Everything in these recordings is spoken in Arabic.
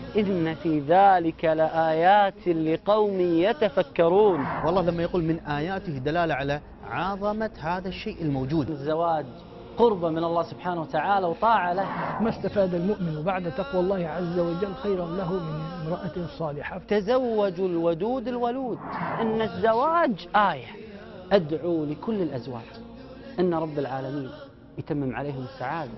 إن في ذلك لآيات لقوم يتفكرون. والله لما يقول من آياته دلالة على عظمة هذا الشيء الموجود. الزواج قربة من الله سبحانه وتعالى وطاعة له. ما استفاد المؤمن بعد تقوى الله عز وجل خيرا له من امرأة صالحة. تزوجوا الودود الولود. إن الزواج آية. أدعو لكل الأزواج إن رب العالمين يتمم عليهم السعادة.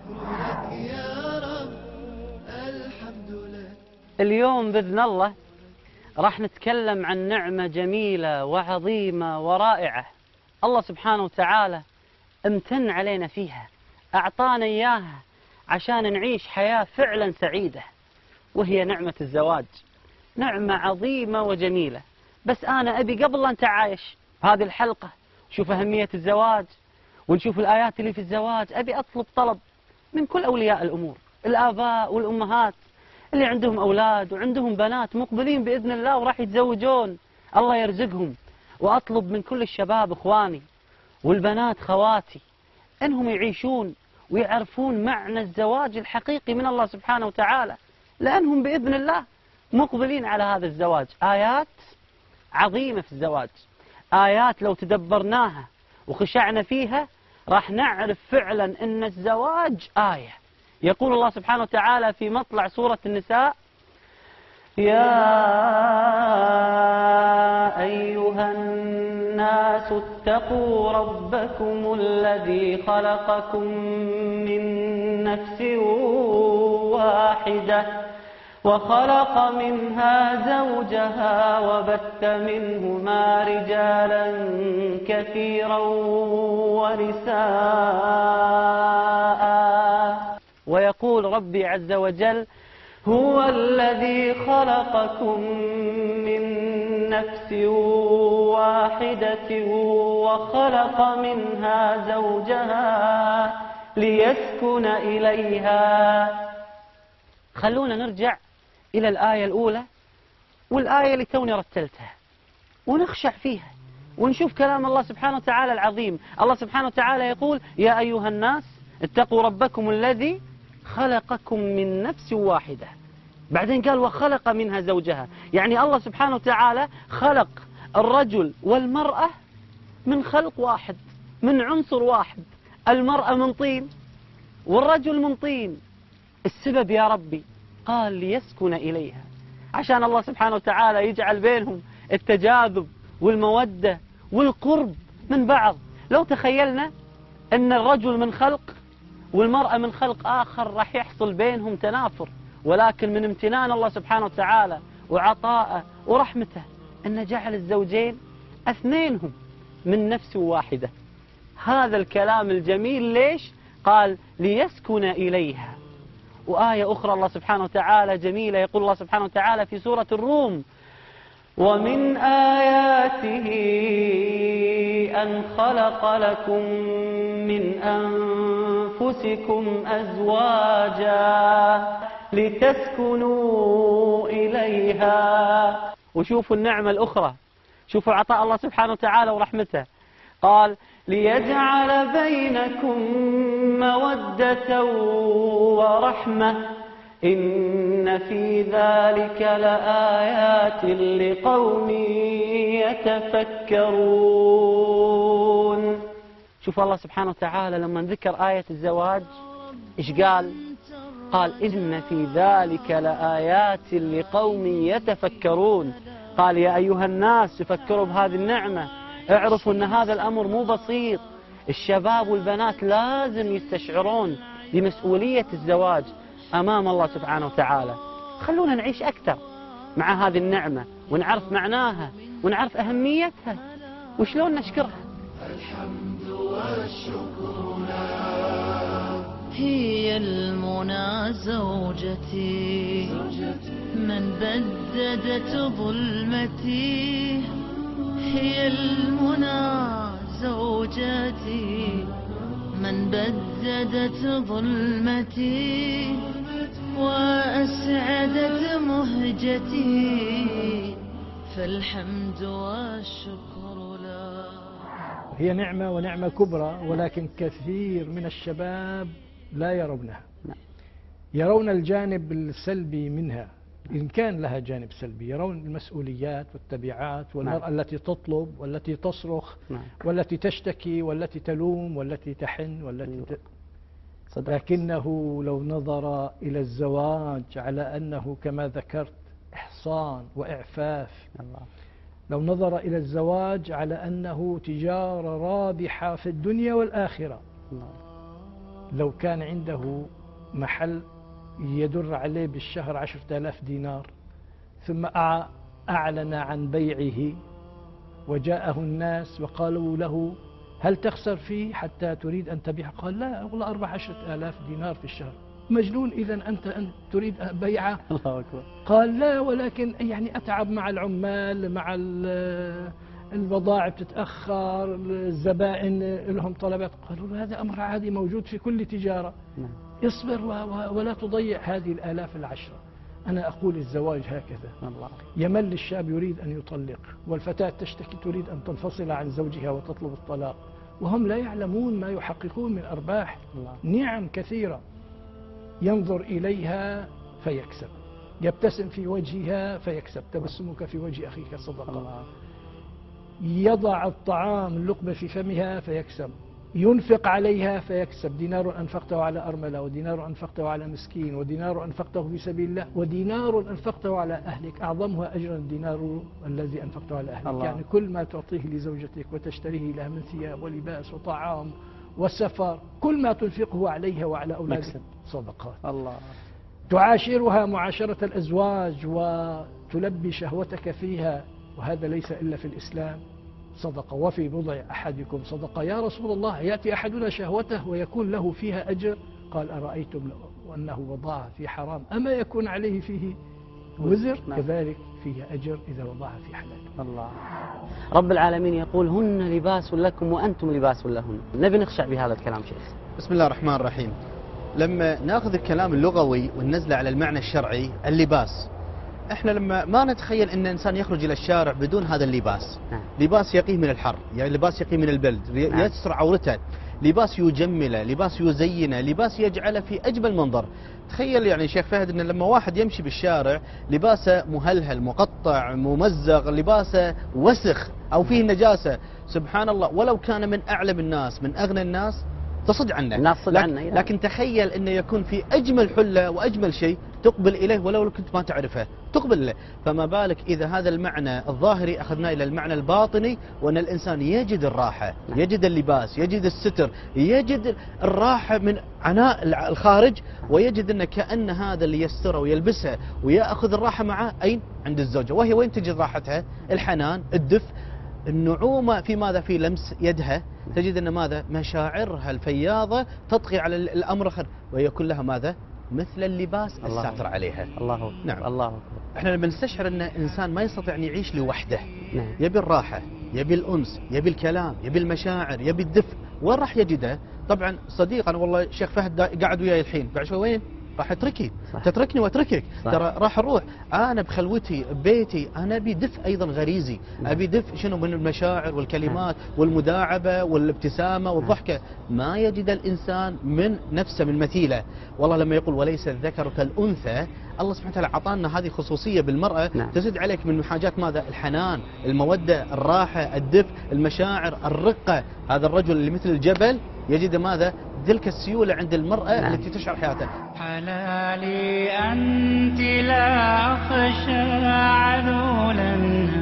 اليوم بإذن الله راح نتكلم عن نعمة جميلة وعظيمة ورائعة الله سبحانه وتعالى امتن علينا فيها، أعطانا إياها عشان نعيش حياة فعلا سعيدة، وهي نعمة الزواج. نعمة عظيمة وجميلة. بس أنا أبي قبل أن نتعايش هذه الحلقة نشوف أهمية الزواج ونشوف الآيات اللي في الزواج، أبي أطلب طلب من كل أولياء الأمور، الآباء والأمهات اللي عندهم أولاد وعندهم بنات مقبلين بإذن الله وراح يتزوجون، الله يرزقهم. وأطلب من كل الشباب إخواني والبنات خواتي أنهم يعيشون ويعرفون معنى الزواج الحقيقي من الله سبحانه وتعالى، لأنهم بإذن الله مقبلين على هذا الزواج. آيات عظيمة في الزواج، آيات لو تدبرناها وخشعنا فيها راح نعرف فعلا أن الزواج آية. يقول الله سبحانه وتعالى في مطلع سورة النساء: يا أيها الناس اتقوا ربكم الذي خلقكم من نفس واحدة وخلق منها زوجها وبث منهما رجالا كثيرا ونساء. ويقول ربي عز وجل: هو الذي خلقكم من نفس واحدة وخلق منها زوجها ليسكن إليها. خلونا نرجع إلى الآية الأولى والآية اللي توني رتلتها ونخشع فيها ونشوف كلام الله سبحانه وتعالى العظيم. الله سبحانه وتعالى يقول: يا أيها الناس اتقوا ربكم الذي خلقكم من نفس واحدة. بعدين قال: وخلق منها زوجها. يعني الله سبحانه وتعالى خلق الرجل والمرأة من خلق واحد، من عنصر واحد. المرأة من طين والرجل من طين. السبب يا ربي قال: ليسكن إليها، عشان الله سبحانه وتعالى يجعل بينهم التجاذب والمودة والقرب من بعض. لو تخيلنا أن الرجل من خلق والمرأة من خلق آخر راح يحصل بينهم تنافر، ولكن من امتنان الله سبحانه وتعالى وعطائه ورحمته أن جعل الزوجين اثنينهم من نفس واحدة. هذا الكلام الجميل ليش؟ قال: ليسكن إليها. وآية أخرى الله سبحانه وتعالى جميلة، يقول الله سبحانه وتعالى في سورة الروم: ومن آياته أن خلق لكم من أنفسكم أزواجا لتسكنوا إليها. وشوفوا النعمة الأخرى، شوفوا عطاء الله سبحانه وتعالى ورحمته. قال: ليجعل بينكم مودة ورحمة إن في ذلك لآيات لقوم يتفكرون. شوف الله سبحانه وتعالى لما ذكر آية الزواج إيش قال؟ قال: إن في ذلك لآيات لقوم يتفكرون. قال: يا أيها الناس تفكروا بهذه النعمة، اعرفوا أن هذا الأمر مو بسيط. الشباب والبنات لازم يستشعرون بمسؤولية الزواج أمام الله سبحانه وتعالى. خلونا نعيش أكثر مع هذه النعمة ونعرف معناها ونعرف أهميتها وشلون نشكرها. الحمد والشكر لك، هي المنى زوجتي من بددت ظلمتي، هي المنى زوجتي من بددت ظلمتي وأسعدت مهجتي، فالحمد والشكر له. هي نعمة ونعمة كبرى، ولكن كثير من الشباب لا يرونها، يرون الجانب السلبي منها، إن كان لها جانب سلبي يرون المسؤوليات والتبعات، والمرأة التي تطلب والتي تصرخ والتي تشتكي والتي تلوم والتي تحن والتي لكنه لو نظر إلى الزواج على أنه كما ذكرت إحصان وإعفاف، لو نظر إلى الزواج على أنه تجارة رابحة في الدنيا والآخرة، لو كان عنده محل يدر عليه بالشهر 10,000 دينار ثم أعلن عن بيعه وجاءه الناس وقالوا له هل تخسر فيه حتى تريد أن تبيع؟ قال لا والله 14,000 دينار في الشهر. مجنون إذا أنت تريد بيعه؟ الله أكبر. قال لا، ولكن يعني أتعب مع العمال، مع البضائع بتتأخر، الزبائن لهم طلبات. قالوا هذا أمر عادي موجود في كل تجارة، اصبر ولا تضيع هذه الآلاف العشرة. أنا أقول الزواج هكذا، يمل الشاب يريد أن يطلق، والفتاة تشتكي تريد أن تنفصل عن زوجها وتطلب الطلاق، وهم لا يعلمون ما يحققون من أرباح. نعم كثيرة ينظر إليها فيكسب، يبتسم في وجهها فيكسب، تبسمك في وجه أخيك صدقة، يضع الطعام اللقمة في فمها فيكسب، ينفق عليها فيكسب. دينار أنفقته على أرملة، ودينار أنفقته على مسكين، ودينار أنفقته في سبيل الله، ودينار أنفقته على أهلك أعظمها أجرا الدينار الذي أنفقته على أهلك. يعني كل ما تعطيه لزوجتك وتشتريه لها من ثياب ولباس وطعام وسفر، كل ما تنفقه عليها وعلى أولادك صدقات. تعاشرها معاشرة الأزواج وتلبي شهوتك فيها، وهذا ليس إلا في الإسلام صدقة. وفي بضع أحدكم صدقة. يا رسول الله يأتي أحدنا شهوته ويكون له فيها أجر؟ قال أرأيتم لو أنه وضعها في حرام أما يكون عليه فيه وزر؟ كذلك فيه أجر إذا وضعها في حلال. الله. رب العالمين يقول هن لباس لكم وأنتم لباس لهن. نبي نخشع بهذا الكلام شيخ. بسم الله الرحمن الرحيم. لما ناخذ الكلام اللغوي وننزله على المعنى الشرعي، اللباس، احنا لما ما نتخيل ان انسان يخرج الى الشارع بدون هذا اللباس، لباس يقيه من الحر، يعني لباس يقيه من البرد، يستر عورته، لباس يجمله، لباس يزينه، لباس يجعله في اجمل منظر. تخيل يعني شيخ فهد ان لما واحد يمشي بالشارع لباسه مهلهل، مقطع، ممزق، لباسه وسخ او فيه نجاسه، سبحان الله، ولو كان من اعلم الناس، من اغنى الناس، تصد عنه، لكن تخيل انه يكون في اجمل حله واجمل شيء تقبل اليه ولو كنت ما تعرفه، تقبل له. فما بالك اذا هذا المعنى الظاهري اخذناه الى المعنى الباطني، وان الانسان يجد الراحه، يجد اللباس، يجد الستر، يجد الراحه من عناء الخارج، ويجد ان كأن هذا اللي يستره ويلبسه وياخذ الراحه معه اين؟ عند الزوجه. وهي وين تجد راحتها؟ الحنان، الدفء، النعومة في ماذا؟ في لمس يدها. تجد أن ماذا؟ مشاعرها الفياضة تطغي على الأمر الآخر، وهي كلها ماذا؟ مثل اللباس الساتر عليها. الله أكبر. نعم. الله أكبر. احنا لما نستشعر أن إنسان ما يستطيع أن يعيش لوحده، يبي الراحة، يبي الأنس، يبي الكلام، يبي المشاعر، يبي الدفء، وين راح يجده؟ طبعا صديق أنا والله شيخ فهد قاعد وياي الحين، بعد شوي وين؟ راح اتركي، تتركني واتركك، ترى راح اروح انا بخلوتي ببيتي، انا ابي دفء ايضا غريزي، ابي دفء شنو من المشاعر والكلمات والمداعبه والابتسامه والضحكه. ما يجد الانسان من نفسه من مثيله. والله لما يقول وليس الذكر كالانثى، الله سبحانه وتعالى اعطانا هذه خصوصية بالمرأة تزيد عليك من حاجات ماذا؟ الحنان، المودة، الراحة، الدفء، المشاعر، الرقة. هذا الرجل اللي مثل الجبل يجد ماذا؟ تلك السيولة عند المرأة التي تشعر حياتها. حلالي أنت لا أخشى علولا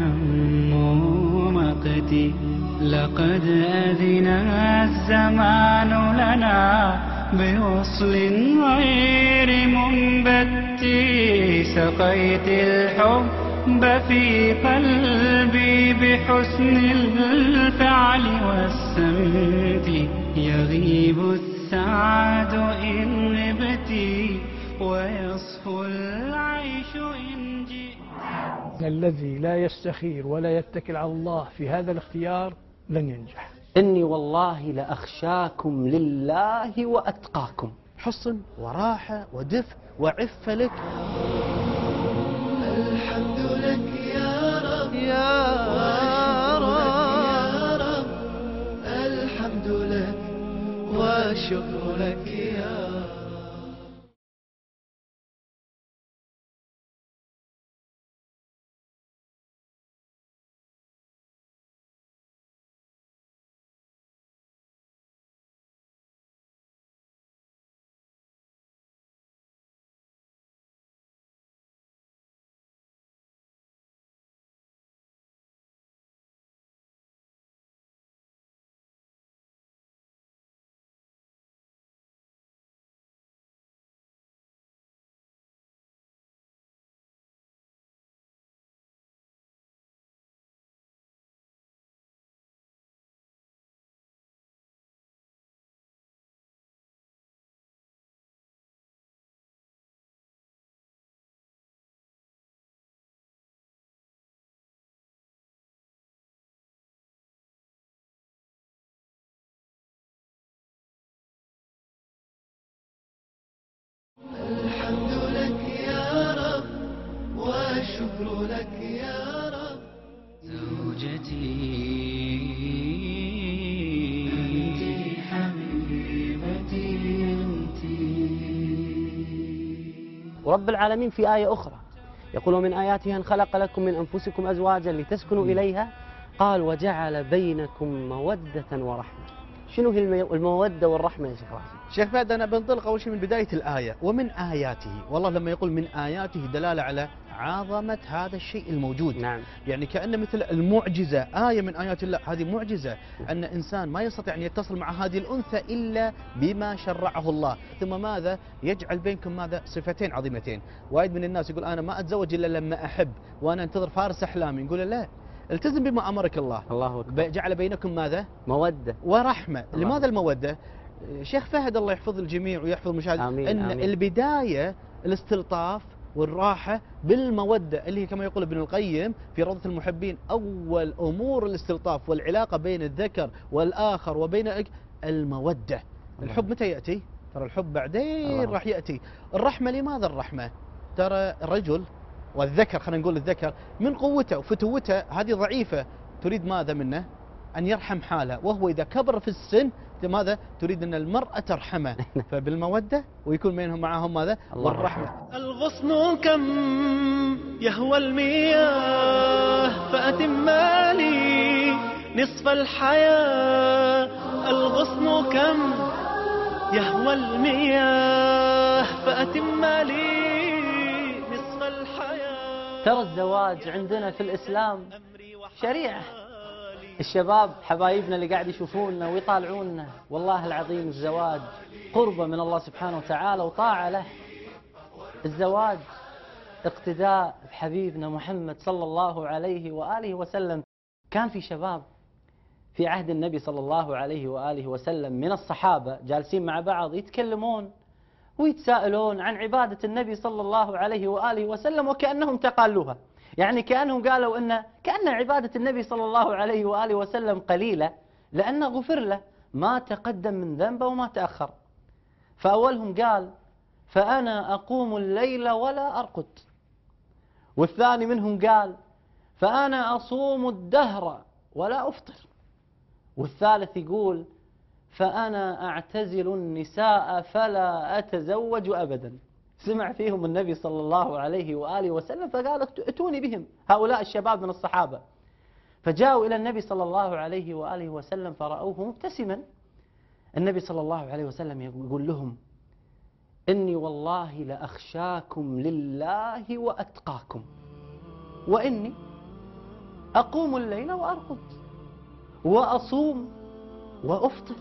هم مقتي، لقد أذن الزمان لنا بوصل غير منبت، سقيت الحب في قلبي بحسن الفعل والسمت، يغيب السعد إن غبتي ويصفو العيش إن جئت. الذي لا يستخير ولا يتكل على الله في هذا الاختيار لن ينجح. إني والله لأخشاكم لله وأتقاكم. حصن وراحة ودفء وعفة لك. الحمد لك يا رب، يا رب، الحمد لك والشكر لك يا رب. الحمد لك يا رب والشكر لك يا رب. زوجتي أنت حبيبتي أنت. ورب العالمين في آية أخرى يقول ومن آياته أن خلق لكم من أنفسكم أزواجا لتسكنوا إليها قال وجعل بينكم مودة ورحمة. شنو هي المودة والرحمة يا شيخ راشد؟ شيخ فهد، أنا بنطلق أول شيء من بداية الآية ومن آياته. والله لما يقول من آياته دلالة على عظمة هذا الشيء الموجود. نعم. يعني كأن مثل المعجزة، آية من آيات الله. هذه معجزة أن إنسان ما يستطيع أن يتصل مع هذه الأنثى إلا بما شرعه الله. ثم ماذا؟ يجعل بينكم ماذا؟ صفتين عظيمتين. وايد من الناس يقول أنا ما أتزوج إلا لما أحب وأنا أنتظر فارس أحلامي. نقول لا، التزم بما أمرك الله. الله أكبر. جعل بينكم ماذا؟ مودة ورحمة. الله. لماذا المودة؟ شيخ فهد الله يحفظ الجميع ويحفظ المشاهد، آمين أن آمين. البداية الاستلطاف والراحة بالمودة اللي هي كما يقول ابن القيم في روضة المحبين أول أمور الاستلطاف والعلاقة بين الذكر والآخر وبين المودة. الحب متى يأتي؟ ترى الحب بعدين راح يأتي. الرحمة لماذا الرحمة؟ ترى الرجل والذكر، خلينا نقول الذكر من قوته وفتوته هذه ضعيفة، تريد ماذا منه؟ أن يرحم حاله، وهو إذا كبر في السن ماذا؟ تريد أن المرأة ترحمه. فبالمودة ويكون بينهم معهم ماذا؟ والرحمة. الغصن كم يهوى المياه فأتم لي نصف الحياة. الغصن كم يهوى المياه فأتم لي نصف الحياة. ترى الزواج عندنا في الإسلام شريعة. الشباب حبايبنا اللي قاعد يشوفونا ويطالعونا والله العظيم الزواج قربة من الله سبحانه وتعالى وطاعة له. الزواج اقتداء بحبيبنا محمد صلى الله عليه وآله وسلم. كان في شباب في عهد النبي صلى الله عليه وآله وسلم من الصحابة جالسين مع بعض يتكلمون ويتساءلون عن عبادة النبي صلى الله عليه وآله وسلم وكأنهم تقالوها. يعني كأنهم قالوا كأن عبادة النبي صلى الله عليه وآله وسلم قليلة لأنه غفر له ما تقدم من ذنبه وما تأخر. فأولهم قال فأنا أقوم الليل ولا أرقد. والثاني منهم قال فأنا أصوم الدهر ولا أفطر. والثالث يقول فأنا أعتزل النساء فلا أتزوج أبدا. سمع فيهم النبي صلى الله عليه وآله وسلم فقال اتوني بهم هؤلاء الشباب من الصحابة. فجاءوا إلى النبي صلى الله عليه وآله وسلم فرأوه مبتسما. النبي صلى الله عليه وسلم يقول لهم إني والله لأخشاكم لله وأتقاكم وإني أقوم الليل وأرقد وأصوم وأفطر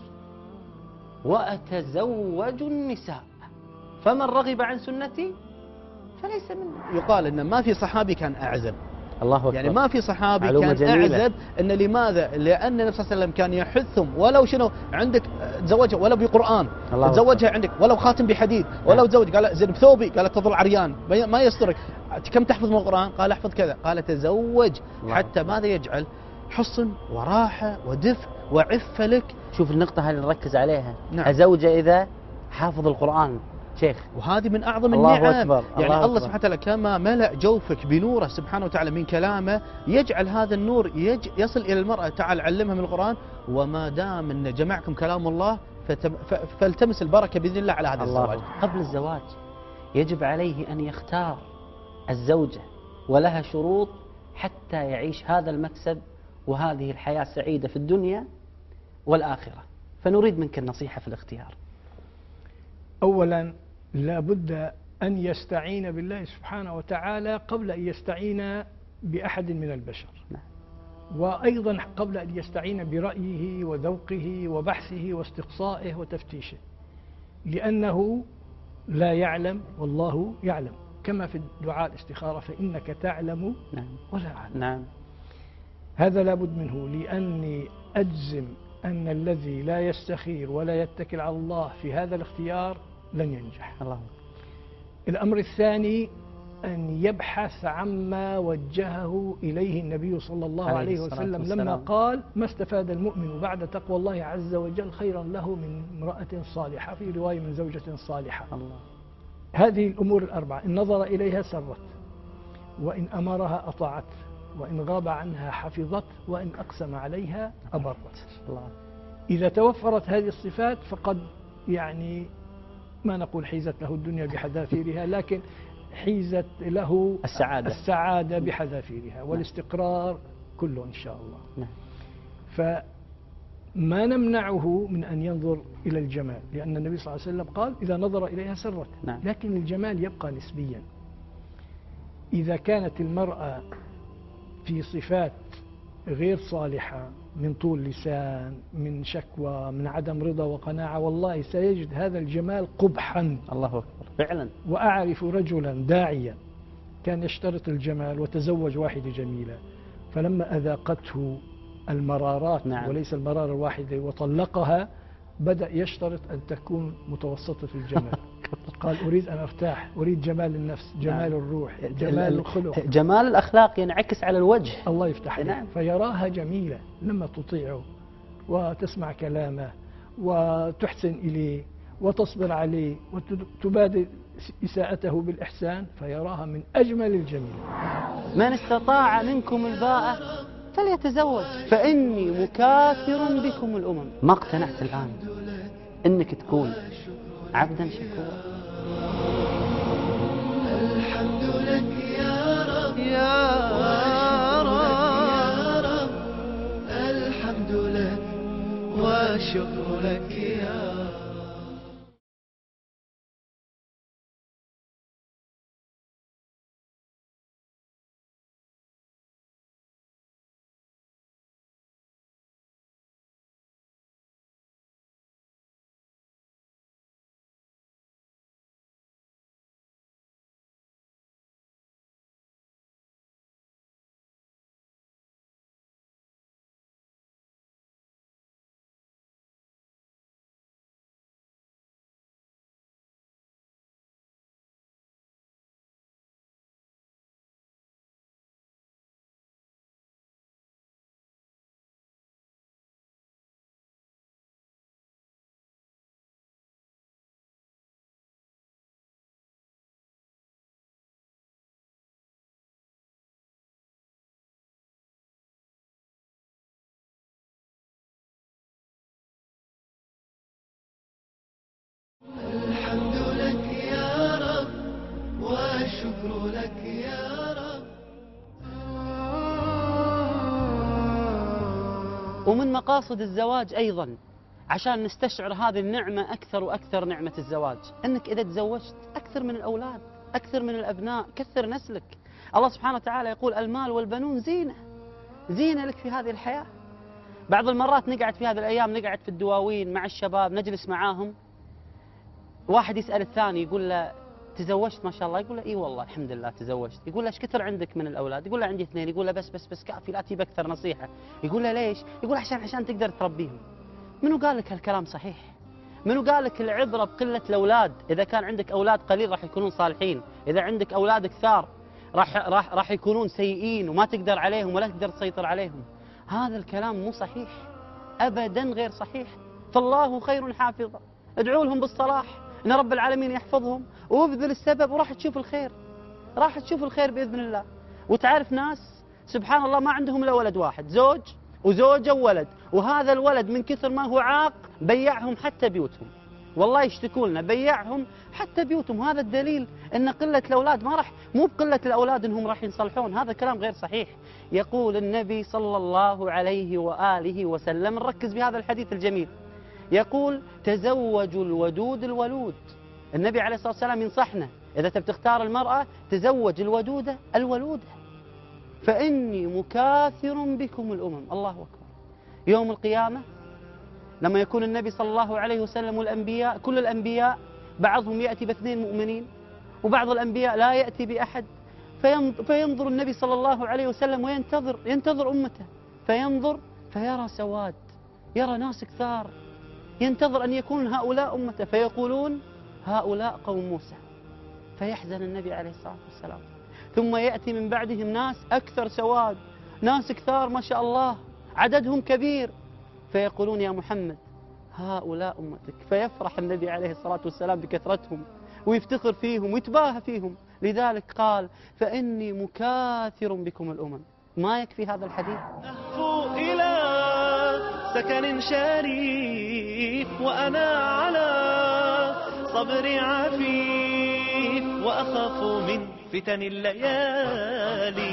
وأتزوج النساء فمن رغب عن سنتي فليس مني. يقال أن ما في صحابي كان أعزب. الله أكبر. يعني ما في صحابي كان جميلة. أعزب. إن لماذا؟ لأن النبي صلى الله عليه وسلم كان يحثهم ولو شنو عندك تزوجها ولو بقرآن، تزوجها عندك ولو خاتم بحديد، ولو تزوج قال زين بثوبي، قال تظل عريان ما يسترك. كم تحفظ من القرآن؟ قال احفظ كذا. قال تزوج حتى ماذا يجعل حصن وراحة ودفء وعفة لك. شوف النقطة هذه نركز عليها. نعم. أزوجه إذا حافظ القرآن شيخ. وهذه من أعظم الله النعم. أكبر. يعني الله سبحانه وتعالى كما ملأ جوفك بنوره سبحانه وتعالى من كلامه يجعل هذا النور يصل إلى المرأة. تعال علمها من القرآن. وما دام أن جمعكم كلام الله فالتمس البركة بإذن الله على هذا الزواج. قبل الزواج يجب عليه أن يختار الزوجة ولها شروط حتى يعيش هذا المكسب وهذه الحياة السعيدة في الدنيا والآخرة. فنريد منك النصيحة في الاختيار. أولا لا بد أن يستعين بالله سبحانه وتعالى قبل أن يستعين بأحد من البشر. نعم. وأيضا قبل أن يستعين برأيه وذوقه وبحثه واستقصائه وتفتيشه، لأنه لا يعلم والله يعلم، كما في الدعاء الاستخارة فإنك تعلم ولا أعلم. نعم. هذا لابد منه، لأني أجزم أن الذي لا يستخير ولا يتكل على الله في هذا الاختيار لن ينجح. الله. الأمر الثاني أن يبحث عما وجهه إليه النبي صلى الله عليه وسلم لما قال ما استفاد المؤمن بعد تقوى الله عز وجل خيرا له من امرأة صالحة، في رواية من زوجة صالحة. الله. هذه الأمور الأربعة إن نظر إليها سرت، وإن أمرها أطاعت، وإن غاب عنها حفظت، وإن أقسم عليها أبرت. الله. إذا توفرت هذه الصفات فقد يعني ما نقول حيزت له الدنيا بحذافيرها، لكن حيزت له السعادة بحذافيرها والاستقرار كله إن شاء الله. نعم. فما نمنعه من أن ينظر إلى الجمال، لأن النبي صلى الله عليه وسلم قال إذا نظر إليها سرت. نعم. لكن الجمال يبقى نسبيا. إذا كانت المرأة في صفات غير صالحة من طول لسان، من شكوى، من عدم رضا وقناعة، والله سيجد هذا الجمال قبحا. الله أكبر فعلا. وأعرف رجلا داعيا كان يشترط الجمال وتزوج واحدة جميلة، فلما أذاقته المرارات، نعم. وليس المرارة الواحدة، وطلقها بدأ يشترط أن تكون متوسطة الجمال. قال أريد أن أرتاح، أريد جمال النفس، جمال الروح، جمال الخلق، جمال الأخلاق ينعكس على الوجه. الله يفتح عليه. نعم. فيراها جميلة لما تطيعه وتسمع كلامه وتحسن إليه وتصبر عليه وتبادل إساءته بالإحسان، فيراها من أجمل الجميل. من استطاع منكم الباءة فليتزوج فإني مكاثر بكم الأمم. ما اقتنعت الآن إنك تكون عبدا شكورا. الحمد لك يا رب يا رب، الحمد لك والشكر لك يا رب. الحمد لك يا رب والشكر لك يا رب. ومن مقاصد الزواج أيضا عشان نستشعر هذه النعمة أكثر وأكثر، نعمة الزواج أنك إذا تزوجت أكثر من الأولاد، أكثر من الأبناء، كثر نسلك. الله سبحانه وتعالى يقول المال والبنون زينة، زينة لك في هذه الحياة. بعض المرات نقعد في هذه الأيام نقعد في الدواوين مع الشباب نجلس معاهم، واحد يسأل الثاني يقول له تزوجت ما شاء الله؟ يقول له اي والله الحمد لله تزوجت. يقول له ايش كثر عندك من الاولاد؟ يقول له عندي 2. يقول له بس كافي لا تجيب اكثر نصيحه. يقول له ليش؟ يقول عشان تقدر تربيهم. منو قال لك هالكلام صحيح؟ منو قال لك العبره بقله الاولاد؟ اذا كان عندك اولاد قليل راح يكونون صالحين، اذا عندك اولاد كثار راح يكونون سيئين وما تقدر عليهم ولا تقدر تسيطر عليهم. هذا الكلام مو صحيح ابدا، غير صحيح. فالله خير حافظا، ادعوا لهم بالصلاح ان رب العالمين يحفظهم، وابذل السبب وراح تشوف الخير، راح تشوف الخير باذن الله. وتعرف ناس سبحان الله ما عندهم الا ولد واحد، زوج وزوجه وولد، وهذا الولد من كثر ما هو عاق بيعهم حتى بيوتهم. والله يشتكوا لنا بيعهم حتى بيوتهم. هذا الدليل ان قله الاولاد ما راح، مو بقله الاولاد انهم راح ينصلحون، هذا كلام غير صحيح. يقول النبي صلى الله عليه واله وسلم، نركز بهذا الحديث الجميل، يقول تزوجوا الودود الولود. النبي عليه الصلاة والسلام ينصحنا إذا تبي تختار المرأة تزوج الودودة الولودة، فإني مكاثر بكم الأمم. الله أكبر. يوم القيامة لما يكون النبي صلى الله عليه وسلم والأنبياء، كل الأنبياء بعضهم يأتي ب2 مؤمنين وبعض الأنبياء لا يأتي بأحد، فينظر النبي صلى الله عليه وسلم وينتظر أمته، فينظر فيرى سواد، يرى ناس كثار، ينتظر أن يكون هؤلاء أمته، فيقولون هؤلاء قوم موسى، فيحزن النبي عليه الصلاة والسلام. ثم يأتي من بعدهم ناس أكثر سواد، ناس كثار ما شاء الله عددهم كبير، فيقولون يا محمد هؤلاء أمتك، فيفرح النبي عليه الصلاة والسلام بكثرتهم ويفتخر فيهم ويتباهى فيهم. لذلك قال فإني مكاثر بكم الأمم. ما يكفي هذا الحديث؟ أهفو إلى سكن شريف وأنا على صبري عفيف وأخاف من فتن الليالي.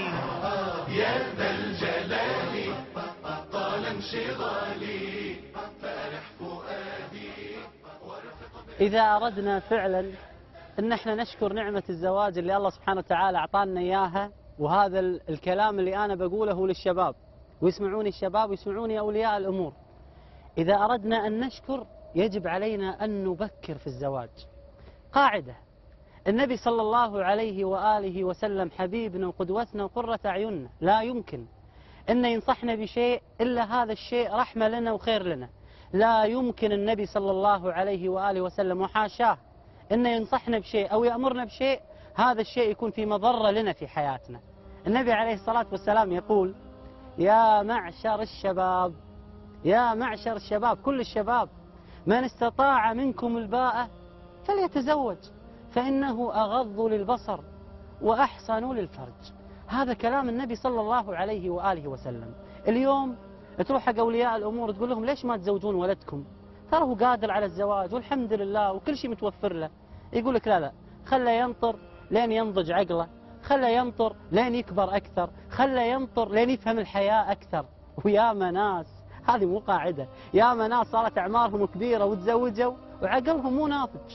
يا ذا الجلال طال انشغالي فارح فؤادي. إذا أردنا فعلا أن احنا نشكر نعمة الزواج اللي الله سبحانه وتعالى أعطانا إياها، وهذا الكلام اللي أنا بقوله للشباب ويسمعوني الشباب ويسمعوني أولياء الأمور، إذا أردنا أن نشكر يجب علينا أن نبكر في الزواج. قاعدة، النبي صلى الله عليه وآله وسلم حبيبنا وقدوتنا وقرة أعيننا، لا يمكن أن ينصحنا بشيء إلا هذا الشيء رحمة لنا وخير لنا. لا يمكن النبي صلى الله عليه وآله وسلم وحاشاه أن ينصحنا بشيء أو يأمرنا بشيء هذا الشيء يكون في مضرة لنا في حياتنا. النبي عليه الصلاة والسلام يقول يا معشر الشباب، يا معشر الشباب، كل الشباب، من استطاع منكم الباءة فليتزوج فإنه أغض للبصر وأحسن للفرج. هذا كلام النبي صلى الله عليه وآله وسلم. اليوم تروح حق أولياء الأمور تقول لهم ليش ما تزوجون ولدكم؟ ترى هو قادر على الزواج والحمد لله وكل شيء متوفر له. يقول لك لا خله ينطر لين ينضج عقله، خله ينطر لين يكبر أكثر، خله ينطر لين يفهم الحياة أكثر. ويا مناس، هذه مو قاعدة، يا مناس صارت أعمارهم كبيرة وتزوجوا وعقلهم مو ناضج،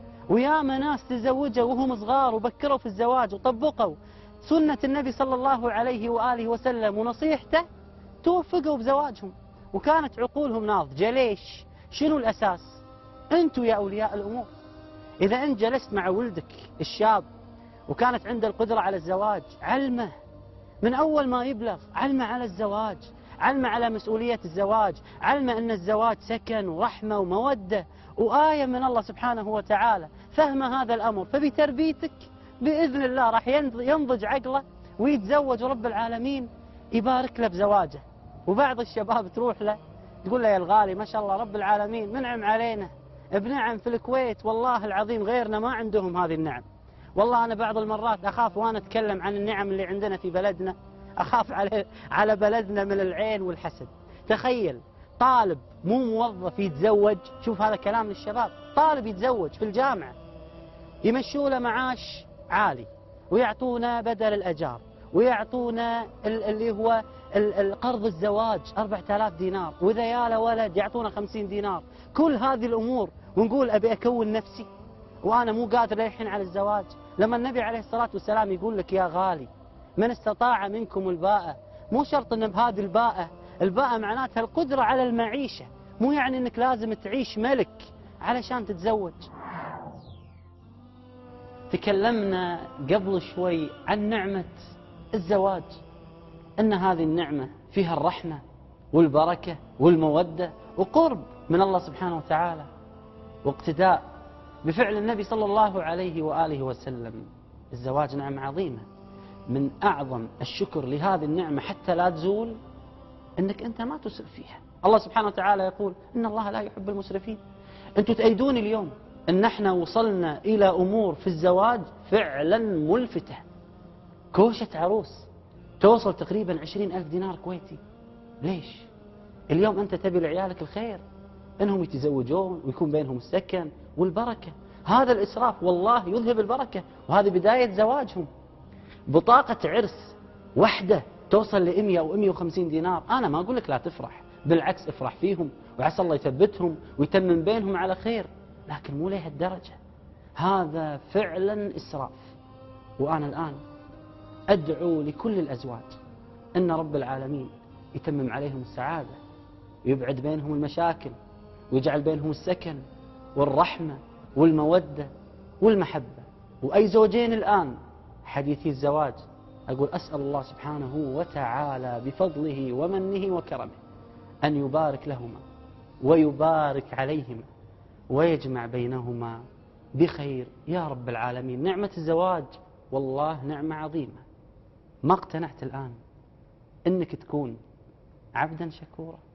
ويا مناس تزوجوا وهم صغار وبكروا في الزواج وطبقوا سنة النبي صلى الله عليه وآله وسلم ونصيحته، توفقوا بزواجهم وكانت عقولهم ناضجة. ليش؟ شنو الأساس؟ أنتوا يا أولياء الأمور، إذا أنت جلست مع ولدك الشاب وكانت عنده القدرة على الزواج، علمه من أول ما يبلغ، علمه على الزواج، علمه على مسؤولية الزواج، علمه أن الزواج سكن ورحمة ومودة وآية من الله سبحانه وتعالى. فهم هذا الأمر، فبتربيتك بإذن الله راح ينضج عقله ويتزوج ورب العالمين يبارك له بزواجه. وبعض الشباب تروح له تقول له يا الغالي ما شاء الله رب العالمين منعم علينا بنعم في الكويت، والله العظيم غيرنا ما عندهم هذه النعم. والله أنا بعض المرات أخاف وأنا أتكلم عن النعم اللي عندنا في بلدنا، أخاف على بلدنا من العين والحسد. تخيل طالب مو موظف يتزوج، شوف هذا كلام للشباب، طالب يتزوج في الجامعة يمشوا له معاش عالي ويعطونا بدل الأجار ويعطونا اللي هو القرض الزواج 4000 دينار، وإذا يا له ولد يعطونا 50 دينار. كل هذه الأمور ونقول أبي أكون نفسي وأنا مو قادر الحين على الزواج. لما النبي عليه الصلاة والسلام يقول لك يا غالي من استطاع منكم الباءة، مو شرط أن بهذه الباءة معناتها القدرة على المعيشة، مو يعني أنك لازم تعيش ملك علشان تتزوج. تكلمنا قبل شوي عن نعمة الزواج، أن هذه النعمة فيها الرحمة والبركة والمودة وقرب من الله سبحانه وتعالى واقتداء بفعل النبي صلى الله عليه وآله وسلم. الزواج نعمة عظيمة، من أعظم الشكر لهذه النعمة حتى لا تزول أنك أنت ما تسرف فيها. الله سبحانه وتعالى يقول إن الله لا يحب المسرفين. أنتوا تأيدون اليوم أن احنا وصلنا إلى أمور في الزواج فعلا ملفتة. كوشة عروس توصل تقريبا 20,000 دينار كويتي. ليش؟ اليوم أنت تبي لعيالك الخير، أنهم يتزوجون ويكون بينهم السكن والبركة. هذا الإسراف والله يذهب البركة، وهذه بداية زواجهم. بطاقة عرس واحدة توصل ل 100 أو 150 دينار. أنا ما أقول لك لا تفرح، بالعكس افرح فيهم وعسى الله يثبتهم ويتمم بينهم على خير، لكن مو ليه الدرجة. هذا فعلا إسراف. وأنا الآن أدعو لكل الأزواج أن رب العالمين يتمم عليهم السعادة ويبعد بينهم المشاكل ويجعل بينهم السكن والرحمة والمودة والمحبة. وأي زوجين الآن حديثي الزواج أقول أسأل الله سبحانه وتعالى بفضله ومنه وكرمه أن يبارك لهما ويبارك عليهما ويجمع بينهما بخير يا رب العالمين. نعمة الزواج والله نعمة عظيمة. ما اقتنعت الآن أنك تكون عبدا شكورا؟